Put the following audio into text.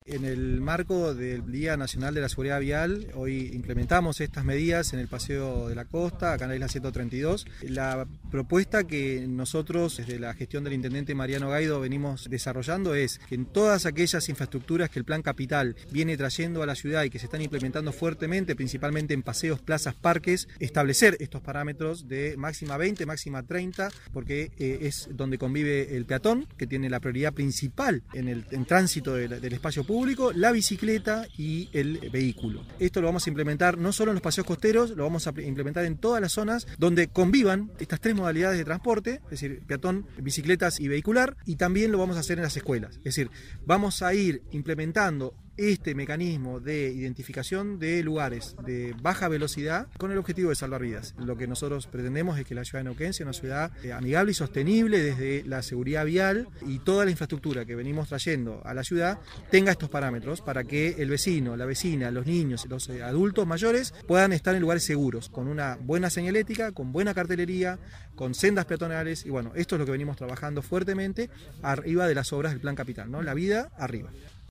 En el marco del Día Nacional de la Seguridad Vial, hoy implementamos estas medidas en el Paseo de la Costa, acá en la isla 132. La propuesta que nosotros, desde la gestión del intendente Mariano Gaido, venimos desarrollando es que en todas aquellas infraestructuras que el Plan Capital viene trayendo a la ciudad y que se están implementando fuertemente, principalmente en paseos, plazas, parques, establecer estos parámetros de máxima 20, máxima 30, porque es donde convive el peatón, que tiene la prioridad principal en tránsito del espacio público, la bicicleta y el vehículo. Esto lo vamos a implementar no solo en los paseos costeros, lo vamos a implementar en todas las zonas donde convivan estas tres modalidades de transporte, es decir, peatón, bicicletas y vehicular, y también lo vamos a hacer en las escuelas. Es decir, vamos a ir implementando este mecanismo de identificación de lugares de baja velocidad con el objetivo de salvar vidas. Lo que nosotros pretendemos es que la ciudad de Neuquén sea una ciudad amigable y sostenible desde la seguridad vial, y toda la infraestructura que venimos trayendo a la ciudad tenga estos parámetros para que el vecino, la vecina, los niños, los adultos mayores puedan estar en lugares seguros, con una buena señalética, con buena cartelería, con sendas peatonales, y bueno, esto es lo que venimos trabajando fuertemente arriba de las obras del Plan Capital, ¿no? La vida arriba.